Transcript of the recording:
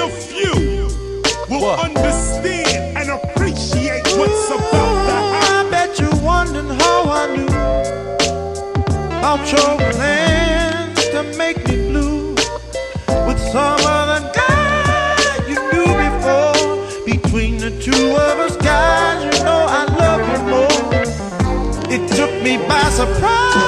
a few will understand and appreciate what's about to happen. I bet you're wondering how I knew about your plans to make me blue with some other guy you knew before. Between the two of us, guys, you know I love you more. It took me by surprise.